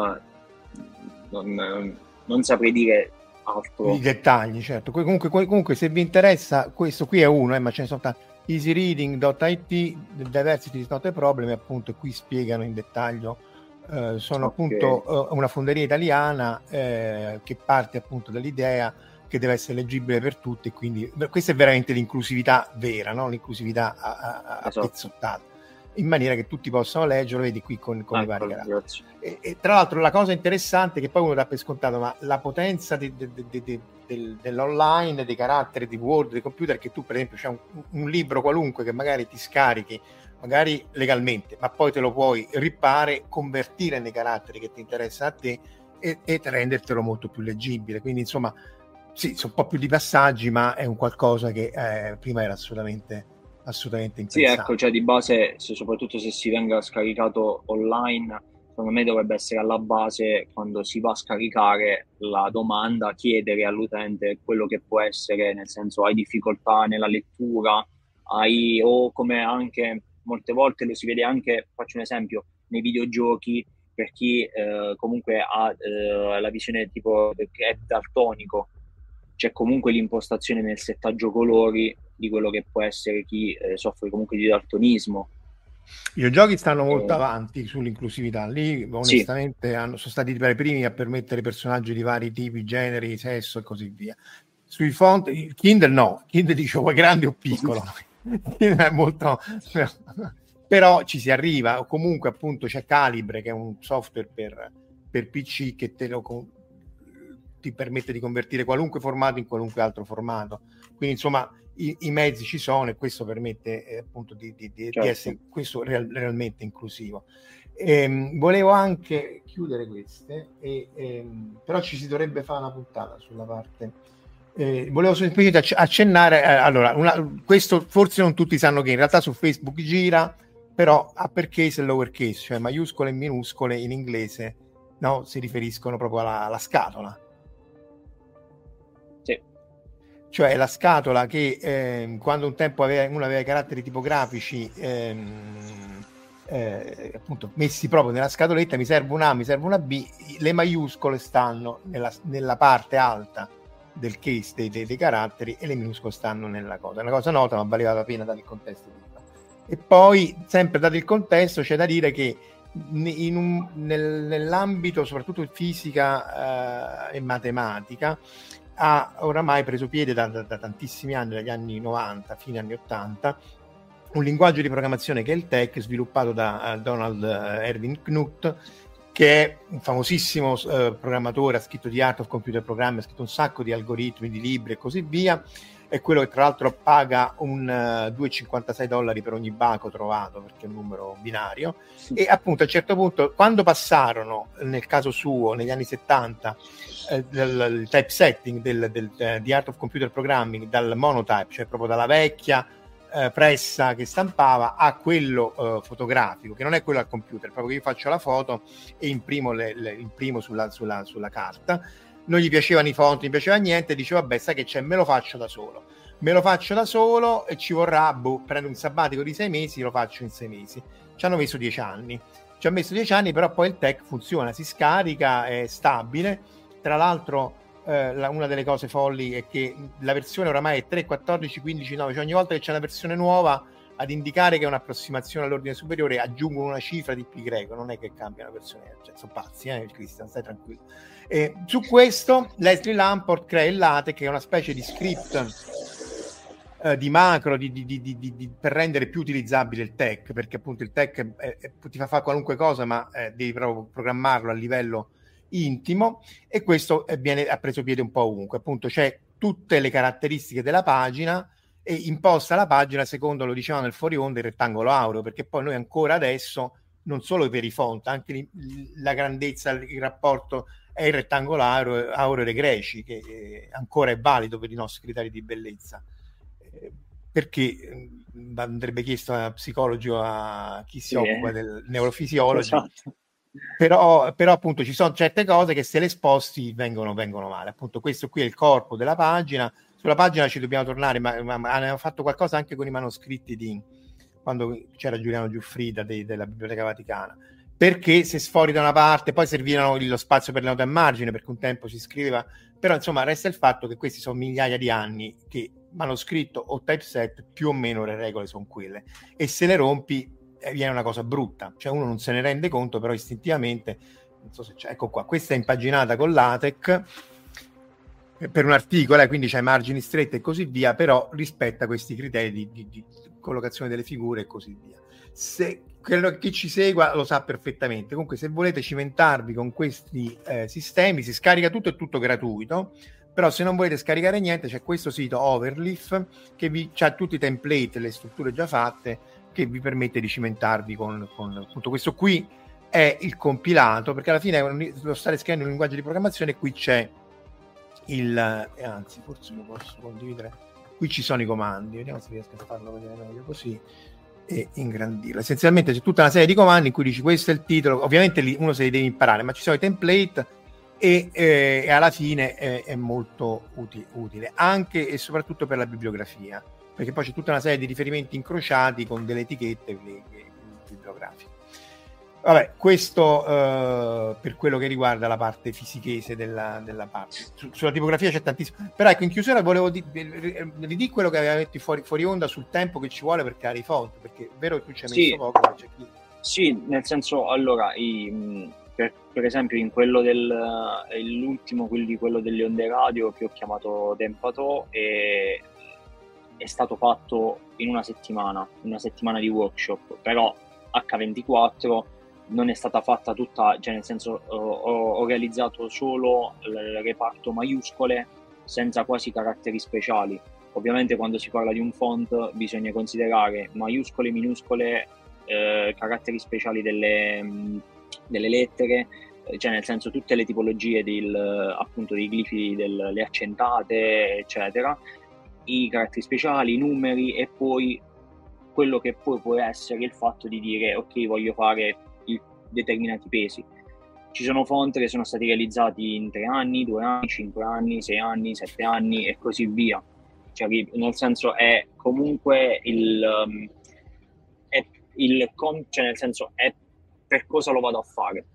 [SPEAKER 5] non, non saprei dire altro.
[SPEAKER 4] I dettagli, certo. Comunque, comunque se vi interessa, questo qui è uno, eh, ma ce ne sono tanti. easyreading dot it, the diversity is not a problem, appunto, e qui spiegano in dettaglio. Eh, sono okay. appunto uh, una fonderia italiana eh, che parte appunto dall'idea che deve essere leggibile per tutti, e quindi questa è veramente l'inclusività vera, no? L'inclusività a, a, a esatto. pezzottata, in maniera che tutti possano leggerlo, vedi qui con, con ah, i vari caratteri. E, e tra l'altro la cosa interessante, che poi uno dà per scontato, ma la potenza di, di, di, di, del, dell'online, dei caratteri, di Word, dei computer, che tu per esempio c'è un, un libro qualunque che magari ti scarichi, magari legalmente, ma poi te lo puoi rippare, convertire nei caratteri che ti interessano a te e, e rendertelo molto più leggibile. Quindi insomma sì, sono un po' più di passaggi, ma è un qualcosa che eh, prima era assolutamente assolutamente impensabile.
[SPEAKER 5] Sì, ecco, cioè di base, se, soprattutto se si venga scaricato online, secondo me dovrebbe essere alla base, quando si va a scaricare la domanda, chiedere all'utente quello che può essere, nel senso, hai difficoltà nella lettura, hai, o come anche molte volte lo si vede anche, faccio un esempio, nei videogiochi, per chi eh, comunque ha eh, la visione tipo che è daltonico, c'è comunque l'impostazione nel settaggio colori di quello che può essere chi eh, soffre comunque di daltonismo.
[SPEAKER 4] I videogiochi stanno molto eh, avanti sull'inclusività, lì onestamente sì. hanno, sono stati tra i primi a permettere personaggi di vari tipi, generi, sesso e così via. Sui font, il Kindle no, Kindle dice vuoi grande o piccolo, è molto... però ci si arriva, o comunque appunto c'è Calibre, che è un software per, per P C che te lo ti permette di convertire qualunque formato in qualunque altro formato, quindi insomma i, i mezzi ci sono, e questo permette eh, appunto di, di, di, certo. di essere questo real, realmente inclusivo. Ehm, volevo anche chiudere queste, e, ehm, però ci si dovrebbe fare una puntata sulla parte. Eh, volevo semplicemente accennare, eh, allora, una, questo forse non tutti sanno che in realtà su Facebook gira, però uppercase e lowercase, cioè maiuscole e minuscole in inglese, no, si riferiscono proprio alla, alla scatola.
[SPEAKER 5] Sì.
[SPEAKER 4] Cioè la scatola che eh, quando un tempo aveva, uno aveva i caratteri tipografici ehm, eh, appunto messi proprio nella scatoletta, mi serve una A, mi serve una B, le maiuscole stanno nella, nella parte alta del case dei, dei, dei caratteri, e le minuscole stanno nella cosa. È una cosa nota, ma valeva la pena dare il contesto prima. E poi, sempre dato il contesto, c'è da dire che in un, nel, nell'ambito soprattutto fisica eh, e matematica ha oramai preso piede da, da, da tantissimi anni, dagli anni novanta fino agli anni ottanta, un linguaggio di programmazione che è il T E C, sviluppato da uh, Donald uh, Erwin Knuth, che è un famosissimo uh, programmatore, ha scritto di Art of Computer Programming, ha scritto un sacco di algoritmi, di libri e così via. È quello che tra l'altro paga un uh, due virgola cinquantasei dollari per ogni baco trovato, perché è un numero binario. Sì. E appunto a un certo punto, quando passarono, nel caso suo, negli anni settanta, eh, del, il typesetting del, del, del, di Art of Computer Programming dal monotype, cioè proprio dalla vecchia eh, pressa che stampava, a quello eh, fotografico, che non è quello al computer, proprio che io faccio la foto e imprimo, le, le, imprimo sulla, sulla, sulla carta. Non gli piacevano i font, non gli piaceva niente, diceva vabbè, sai che c'è, me lo faccio da solo. Me lo faccio da solo e ci vorrà, boh, prendo un sabbatico di sei mesi, lo faccio in sei mesi. Ci hanno messo dieci anni. Ci ha messo dieci anni, però poi il T E C funziona, si scarica, è stabile. Tra l'altro, eh, la, una delle cose folli è che la versione oramai è tre, quattordici, quindici, nove, cioè ogni volta che c'è una versione nuova, ad indicare che è un'approssimazione all'ordine superiore, aggiungono una cifra di pi greco, non è che cambia la versione, cioè sono pazzi, eh, Christian, stai tranquillo. E su questo Leslie Lamport crea il LaTeX, che è una specie di script eh, di macro di, di, di, di, di, per rendere più utilizzabile il tech, perché appunto il tech è, è, ti fa fare qualunque cosa, ma eh, devi proprio programmarlo a livello intimo, e questo eh, viene ha preso piede un po' ovunque. Appunto c'è tutte le caratteristiche della pagina e imposta la pagina secondo, lo dicevamo nel fuori onda, il rettangolo aureo, perché poi noi ancora adesso non solo per i font, anche li, la grandezza, il rapporto è il rettangolo aureo, aureo dei greci, che eh, ancora è valido per i nostri criteri di bellezza, eh, perché eh, andrebbe chiesto a psicologi o a chi si
[SPEAKER 5] sì,
[SPEAKER 4] occupa
[SPEAKER 5] eh.
[SPEAKER 4] del neurofisiologi.
[SPEAKER 5] Esatto.
[SPEAKER 4] Però, però appunto ci sono certe cose che se le sposti vengono, vengono male. Appunto questo qui è il corpo della pagina. Sulla pagina ci dobbiamo tornare, ma, ma, ma hanno fatto qualcosa anche con i manoscritti di quando c'era Giuliano Giuffrida de, della Biblioteca Vaticana, perché se sfori da una parte poi servivano lo spazio per le note a margine, perché un tempo si scriveva, però insomma resta il fatto che questi sono migliaia di anni che manoscritto o typeset più o meno le regole sono quelle, e se le rompi eh, viene una cosa brutta, cioè uno non se ne rende conto, però istintivamente, non so se c'è, ecco qua, questa è impaginata con LaTeX per un articolo, eh, quindi c'hai margini stretti e così via, però rispetta questi criteri di, di, di collocazione delle figure e così via. Se quello che ci segua lo sa perfettamente. Comunque se volete cimentarvi con questi eh, sistemi, si scarica tutto, è tutto gratuito, però se non volete scaricare niente c'è questo sito Overleaf che vi ha tutti i template, le strutture già fatte, che vi permette di cimentarvi con, con appunto questo qui è il compilato, perché alla fine lo stare scrivendo in un linguaggio di programmazione, e qui c'è il eh, anzi forse lo posso condividere, qui ci sono i comandi, vediamo se riesco a farlo vedere meglio così e ingrandirlo. Essenzialmente c'è tutta una serie di comandi in cui dici questo è il titolo, ovviamente lì uno se li deve imparare, ma ci sono i template e, eh, e alla fine è, è molto uti- utile anche e soprattutto per la bibliografia, perché poi c'è tutta una serie di riferimenti incrociati con delle etichette bibliografiche. Vabbè, questo eh, per quello che riguarda la parte fisichese della, della parte. Su, sulla tipografia c'è tantissimo. Però ecco, in chiusura volevo di, ridì quello che aveva detto fuori, fuori onda sul tempo che ci vuole per creare i font, perché è vero che tu ci hai messo
[SPEAKER 5] sì,
[SPEAKER 4] poco, ma c'è chi...
[SPEAKER 5] Sì, nel senso, allora, i, per, per esempio in quello del l'ultimo, quindi quello delle onde radio che ho chiamato Tempatò, è, è stato fatto in una settimana, una settimana di workshop, però acca ventiquattro non è stata fatta tutta, cioè nel senso ho, ho realizzato solo il reparto maiuscole senza quasi caratteri speciali. Ovviamente quando si parla di un font bisogna considerare maiuscole, minuscole, eh, caratteri speciali delle, delle lettere, cioè nel senso tutte le tipologie del, appunto dei glifi, del, le accentate eccetera, i caratteri speciali, i numeri, e poi quello che poi può essere il fatto di dire ok, voglio fare il, determinati pesi. Ci sono font che sono stati realizzati in tre anni, due anni, cinque anni, sei anni, sette anni e così via. Cioè, nel senso è comunque il, um, è il cioè nel senso è per cosa lo vado a fare.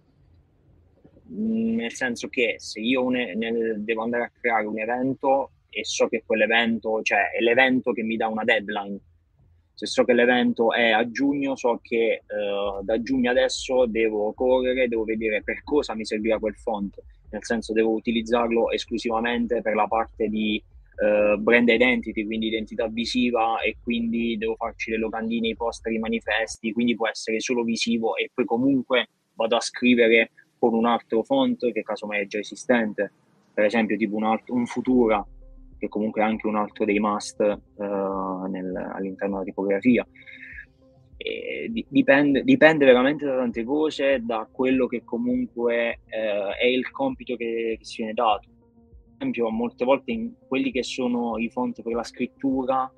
[SPEAKER 5] Nel senso che se io ne, ne devo andare a creare un evento e so che quell'evento, cioè è l'evento che mi dà una deadline. Se so che l'evento è a giugno, so che uh, da giugno adesso devo correre, devo vedere per cosa mi servirà quel font, nel senso devo utilizzarlo esclusivamente per la parte di uh, brand identity, quindi identità visiva, e quindi devo farci le locandine, i poster, i manifesti, quindi può essere solo visivo, e poi comunque vado a scrivere con un altro font che casomai è già esistente, per esempio tipo un, altro, un Futura, che comunque è anche un altro dei must uh, nel, all'interno della tipografia. E di, dipende, dipende veramente da tante cose, da quello che comunque uh, è il compito che, che si viene dato. Per esempio, molte volte in quelli che sono i font per la scrittura,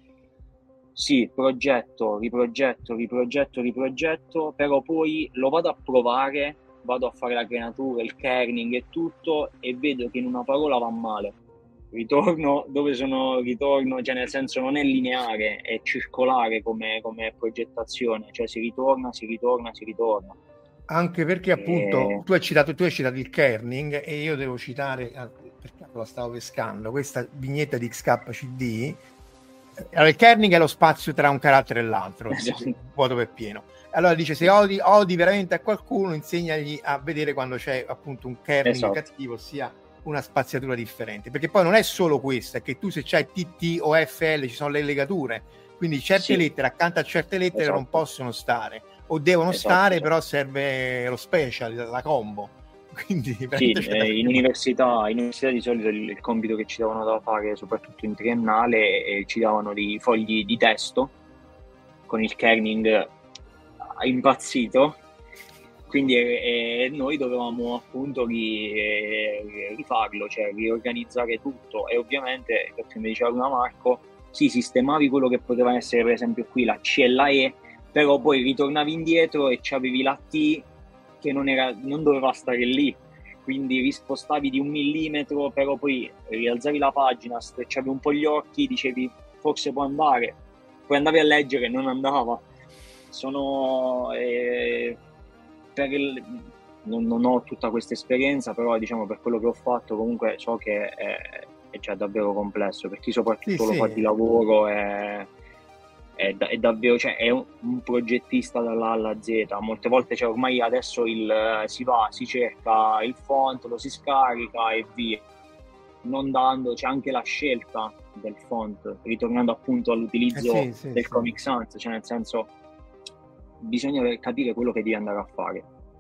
[SPEAKER 5] sì, progetto, riprogetto, riprogetto, riprogetto, però poi lo vado a provare, vado a fare la creatura, il kerning e tutto, e vedo che in una parola va male. Ritorno dove sono, ritorno, cioè nel senso non è lineare, è circolare come, come progettazione, cioè si ritorna, si ritorna, si ritorna.
[SPEAKER 4] Anche perché appunto
[SPEAKER 5] e...
[SPEAKER 4] tu hai citato tu hai citato il kerning, e io devo citare, perché la stavo pescando, questa vignetta di X K C D. Allora, il kerning è lo spazio tra un carattere e l'altro, vuoto per pieno. Allora dice, se odi, odi veramente a qualcuno, insegnagli a vedere quando c'è appunto un kerning
[SPEAKER 5] esatto.
[SPEAKER 4] cattivo, ossia una spaziatura differente, perché poi non è solo questo, è che tu se c'hai T T o F L ci sono le legature, quindi certe
[SPEAKER 5] Sì.
[SPEAKER 4] lettere accanto a certe lettere
[SPEAKER 5] Esatto.
[SPEAKER 4] non possono stare o devono
[SPEAKER 5] Esatto,
[SPEAKER 4] stare,
[SPEAKER 5] esatto.
[SPEAKER 4] però serve lo special, la combo. Quindi
[SPEAKER 5] Sì,
[SPEAKER 4] veramente c'è da
[SPEAKER 5] eh, in
[SPEAKER 4] fare.
[SPEAKER 5] università, in università di solito il, il compito che ci davano da fare, soprattutto in triennale, eh, ci davano dei fogli di testo con il kerning impazzito, quindi eh, eh, noi dovevamo appunto ri- eh, rifarlo, cioè riorganizzare tutto, e ovviamente, perché mi diceva prima Marco, sì, sistemavi quello che poteva essere per esempio qui la C e la E, però poi ritornavi indietro e c'avevi la T che non, era, non doveva stare lì, quindi rispostavi di un millimetro, però poi rialzavi la pagina, strecciavi un po' gli occhi, dicevi forse può andare, poi andavi a leggere e non andava. Sono eh, per il, non, non ho tutta questa esperienza, però diciamo per quello che ho fatto comunque so che è, è già davvero complesso, per chi soprattutto
[SPEAKER 4] Sì,
[SPEAKER 5] lo
[SPEAKER 4] sì.
[SPEAKER 5] fa di lavoro, è, è, da- è davvero, cioè è un, un progettista dalla A alla Z. Molte volte, cioè, ormai adesso il, si va, si cerca il font, lo si scarica e via, non dando, c'è anche la scelta del font, ritornando appunto all'utilizzo
[SPEAKER 4] Eh sì, sì,
[SPEAKER 5] del
[SPEAKER 4] sì.
[SPEAKER 5] Comic Sans, cioè nel senso bisogna capire quello che devi andare a fare,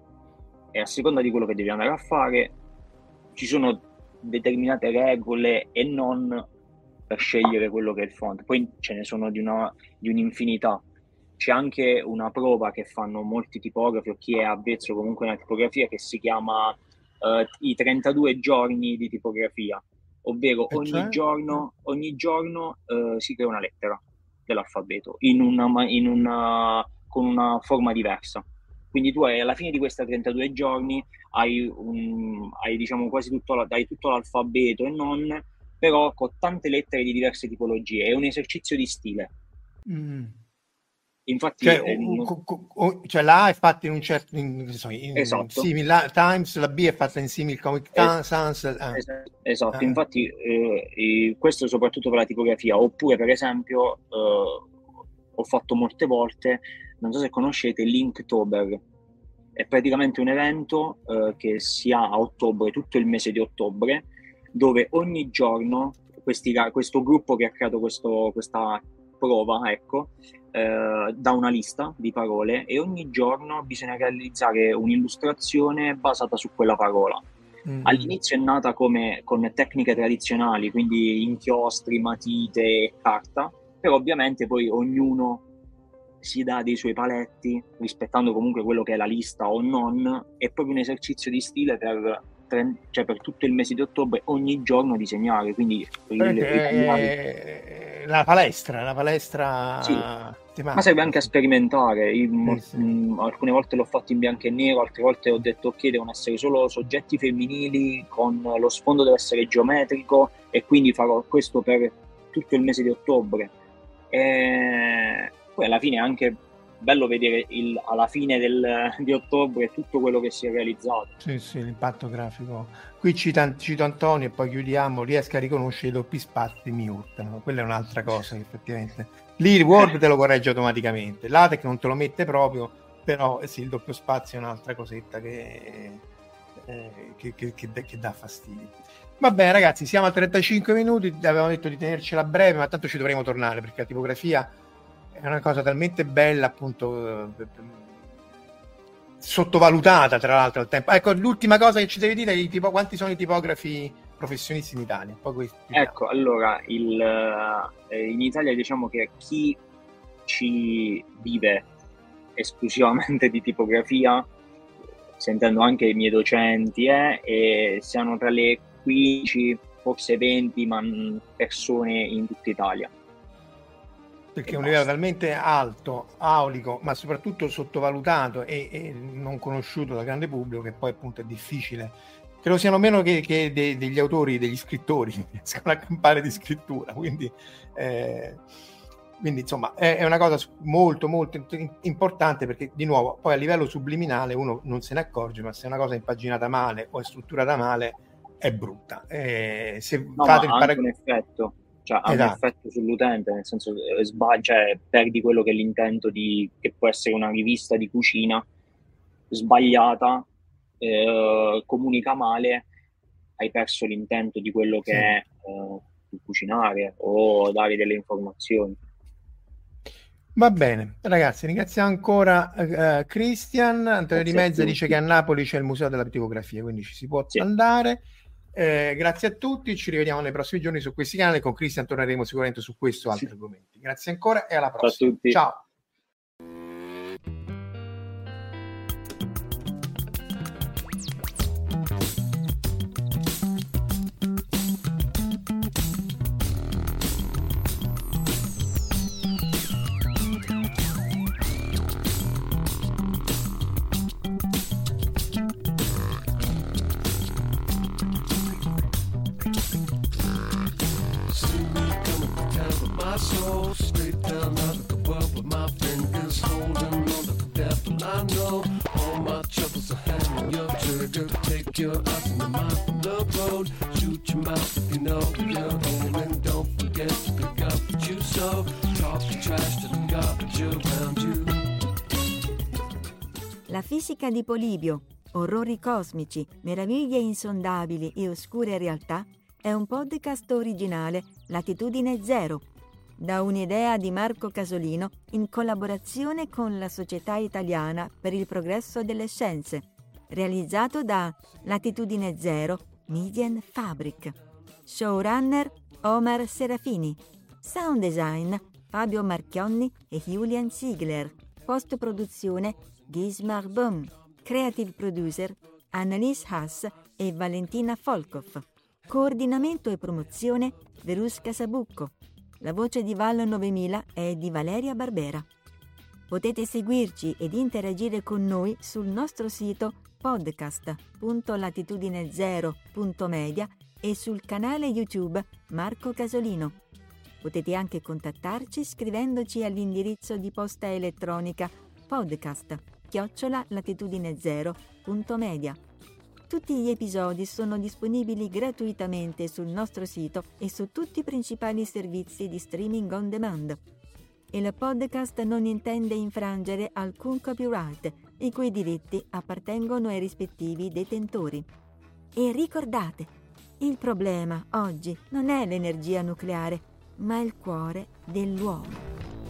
[SPEAKER 5] e a seconda di quello che devi andare a fare ci sono determinate regole e non per scegliere quello che è il font. Poi ce ne sono di, una, di un'infinità. C'è anche una prova che fanno molti tipografi o chi è avvezzo comunque alla tipografia, che si chiama eh, i trentadue giorni di tipografia, ovvero
[SPEAKER 4] E
[SPEAKER 5] ogni
[SPEAKER 4] cioè?
[SPEAKER 5] giorno, ogni giorno eh, si crea una lettera dell'alfabeto in una, ma- in una, con una forma diversa. Quindi tu hai, alla fine di questi trentadue giorni hai, un, hai diciamo quasi tutto, la- hai tutto l'alfabeto e non, però con tante lettere di diverse tipologie. È un esercizio di stile.
[SPEAKER 4] Mm.
[SPEAKER 5] Infatti,
[SPEAKER 4] Cioè,
[SPEAKER 5] eh,
[SPEAKER 4] u-
[SPEAKER 5] non-
[SPEAKER 4] co- co- o- cioè la A è fatta in un certo in, che so, in
[SPEAKER 5] esatto.
[SPEAKER 4] Simil Times, la B è fatta in Simil Comic
[SPEAKER 5] Es-
[SPEAKER 4] Sans. ah.
[SPEAKER 5] es- esatto,
[SPEAKER 4] Ah.
[SPEAKER 5] infatti eh, eh, questo soprattutto per la tipografia. Oppure per esempio eh, ho fatto molte volte, non so se conoscete Linktober, è praticamente un evento eh, che si ha a ottobre, tutto il mese di ottobre, dove ogni giorno questi, ra- questo gruppo che ha creato questo- questa prova, ecco, eh, dà una lista di parole e ogni giorno bisogna realizzare un'illustrazione basata su quella parola.
[SPEAKER 4] Mm.
[SPEAKER 5] All'inizio è nata come con tecniche tradizionali, quindi inchiostri, matite e carta, però ovviamente poi ognuno si dà dei suoi paletti, rispettando comunque quello che è la lista o non. È proprio un esercizio di stile per, tre- cioè per tutto il mese di ottobre, ogni giorno disegnare, quindi
[SPEAKER 4] Veramente,
[SPEAKER 5] ritagliare.
[SPEAKER 4] eh, la palestra, la palestra
[SPEAKER 5] Sì,
[SPEAKER 4] tematica,
[SPEAKER 5] ma serve anche a
[SPEAKER 4] sì.
[SPEAKER 5] sperimentare. Io,
[SPEAKER 4] Sì, sì.
[SPEAKER 5] mh, alcune volte l'ho fatto in bianco e nero, altre volte ho detto ok, devono essere solo soggetti femminili, con lo sfondo deve essere geometrico, e quindi farò questo per tutto il mese di ottobre. E poi alla fine è anche bello vedere il, alla fine del, di ottobre tutto quello che si è realizzato.
[SPEAKER 4] Sì, sì, l'impatto grafico. Qui cito, cito Antonio e poi chiudiamo. Riesco a riconoscere i doppi spazi mi urtano. Quella è un'altra cosa che effettivamente lì il Word te lo corregge automaticamente, LaTeX non te lo mette proprio, però sì, il doppio spazio è un'altra cosetta che, eh, che, che, che, che dà fastidio. Va bene ragazzi, siamo a trentacinque minuti, avevamo detto di tenercela breve, ma tanto ci dovremo tornare perché la tipografia è una cosa talmente bella, appunto, eh, sottovalutata tra l'altro al tempo. Ecco, l'ultima cosa che ci devi dire è i tipo, quanti sono i tipografi professionisti in Italia? Poi questo,
[SPEAKER 5] Ecco, allora, il, eh, in Italia diciamo che chi ci vive esclusivamente di tipografia, sentendo anche i miei docenti, eh, e siano tra le quindici, forse venti man- persone in tutta Italia.
[SPEAKER 4] perché
[SPEAKER 5] E
[SPEAKER 4] è un livello
[SPEAKER 5] basta.
[SPEAKER 4] talmente alto, aulico, ma soprattutto sottovalutato e, e non conosciuto dal grande pubblico, che poi appunto è difficile che lo siano meno che, che de, degli autori, degli scrittori che riescono a campare di scrittura, quindi, eh, quindi insomma è, è una cosa molto molto importante, perché di nuovo poi a livello subliminale uno non se ne accorge, ma se è una cosa impaginata male o è strutturata male è brutta. Eh, se
[SPEAKER 5] No,
[SPEAKER 4] fate
[SPEAKER 5] ma
[SPEAKER 4] il
[SPEAKER 5] ha anche
[SPEAKER 4] parag-
[SPEAKER 5] un effetto, cioè ha un
[SPEAKER 4] esatto.
[SPEAKER 5] effetto sull'utente, nel senso che sbagli- cioè, perdi quello che è l'intento di, che può essere una rivista di cucina sbagliata, eh, comunica male, hai perso l'intento di quello che
[SPEAKER 4] Sì.
[SPEAKER 5] è eh, cucinare o dare delle informazioni.
[SPEAKER 4] Va bene, ragazzi, ringraziamo ancora uh, Christian. Antonio Di Mezza dice che a Napoli c'è il Museo della Psicografia, quindi ci si può sì. andare. Eh, grazie a tutti, ci rivediamo nei prossimi giorni su questi canali. Con Christian torneremo sicuramente su questo e altri sì. argomenti. Grazie ancora e alla prossima.
[SPEAKER 5] Ciao a tutti.
[SPEAKER 4] Ciao.
[SPEAKER 6] Soul straight down out of the world with my fingers holding on to the devil. I know all my troubles are hanging your trigger. Take your eyes and your mind from the road. Shoot your mouth if you know where you're going. Don't forget to pick up what you sow. Talk your trash to the garbage around you.
[SPEAKER 2] La fisica di Polibio, orrori cosmici, meraviglie insondabili e oscure realtà è un podcast originale Latitudine Zero, da un'idea di Marco Casolino in collaborazione con la Società Italiana per il Progresso delle Scienze, realizzato da Latitudine Zero Median Fabric. Showrunner Omar Serafini. Sound design Fabio Marchionni e Julian Ziegler. Post-produzione Gismar Böhm. Creative producer Annalise Haas e Valentina Folkov. Coordinamento e promozione Verusca Sabucco. La voce di Val novemila è di Valeria Barbera. Potete seguirci ed interagire con noi sul nostro sito podcast punto latitudine zero punto media e sul canale YouTube Marco Casolino. Potete anche contattarci scrivendoci all'indirizzo di posta elettronica podcast chiocciola latitudine zero punto media. Tutti gli episodi sono disponibili gratuitamente sul nostro sito e su tutti i principali servizi di streaming on demand. Il podcast non intende infrangere alcun copyright, i cui diritti appartengono ai rispettivi detentori. E ricordate, il problema oggi non è l'energia nucleare, ma il cuore dell'uomo.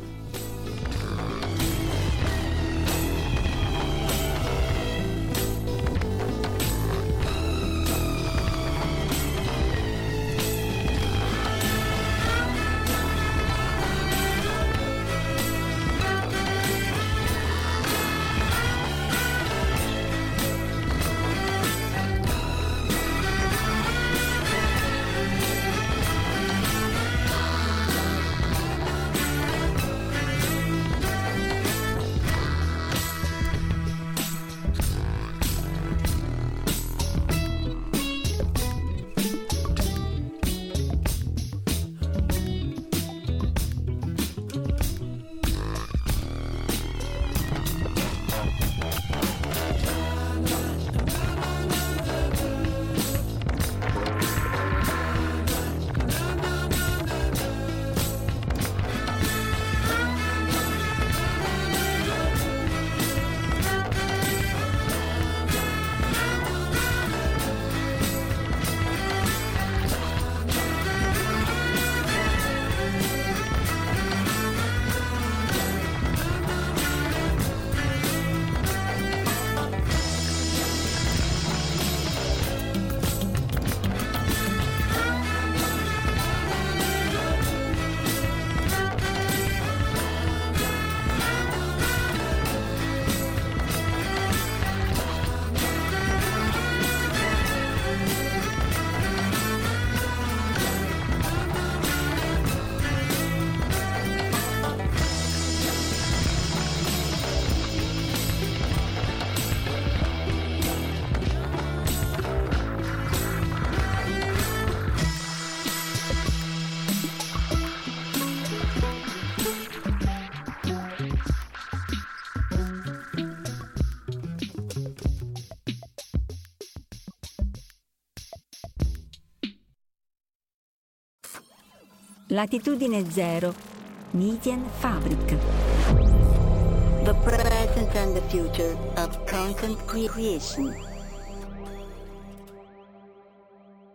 [SPEAKER 2] Latitudine Zero Median Fabric.
[SPEAKER 3] The present and the future of content creation.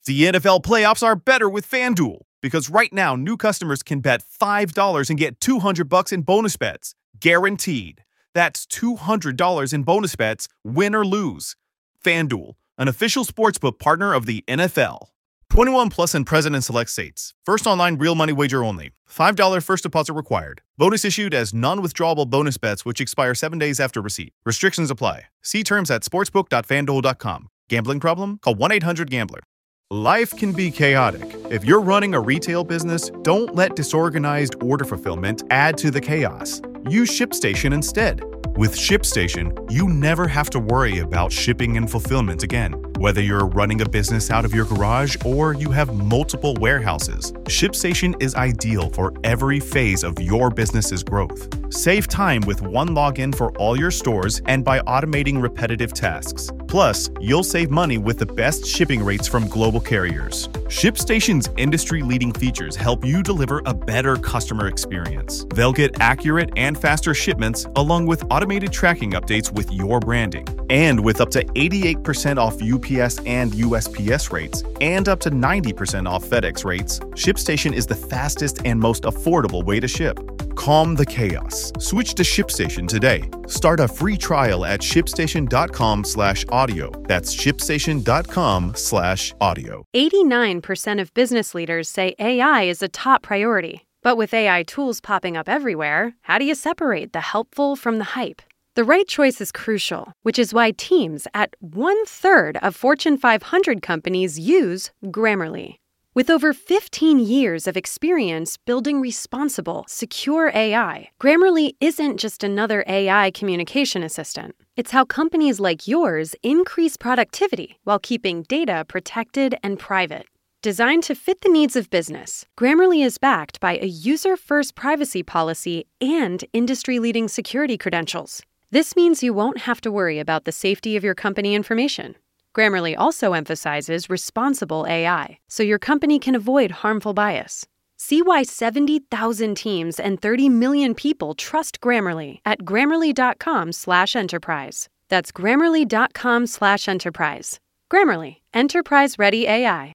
[SPEAKER 7] The N F L playoffs are better with FanDuel, because right now new customers can bet five dollars and get two hundred bucks in bonus bets, guaranteed. That's two hundred dollars in bonus bets, win or lose. FanDuel, an official sportsbook partner of the N F L. twenty-one plus and present in select states. First online real money wager only. five dollars first deposit required. Bonus issued as non-withdrawable bonus bets which expire seven days after receipt. Restrictions apply. See terms at sportsbook dot fanduel dot com. Gambling problem? Call one eight hundred gambler. Life can be chaotic. If you're running a retail business, don't let disorganized order fulfillment add to the chaos. Use ShipStation instead. With ShipStation, you never have to worry about shipping and fulfillment again. Whether you're running a business out of your garage or you have multiple warehouses, ShipStation is ideal for every phase of your business's growth. Save time with one login for all your stores and by automating repetitive tasks. Plus, you'll save money with the best shipping rates from global carriers. ShipStation's industry-leading features help you deliver a better customer experience. They'll get accurate and faster shipments along with automated tracking updates with your branding. And with up to eighty-eight percent off U P S and U S P S rates and up to ninety percent off FedEx rates, ShipStation is the fastest and most affordable way to ship. Calm the chaos. Switch to ShipStation today. Start a free trial at shipstation dot com slash audio. That's shipstation dot com slash audio.
[SPEAKER 8] eighty-nine percent of business leaders say A I is a top priority. But with A I tools popping up everywhere, how do you separate the helpful from the hype? The right choice is crucial, which is why teams at one-third of Fortune five hundred companies use Grammarly. With over fifteen years of experience building responsible, secure A I, Grammarly isn't just another A I communication assistant. It's how companies like yours increase productivity while keeping data protected and private. Designed to fit the needs of business, Grammarly is backed by a user-first privacy policy and industry-leading security credentials. This means you won't have to worry about the safety of your company information. Grammarly also emphasizes responsible A I, so your company can avoid harmful bias. See why seventy thousand teams and thirty million people trust Grammarly at grammarly dot com slash enterprise. That's grammarly dot com slash enterprise. Grammarly, enterprise-ready A I.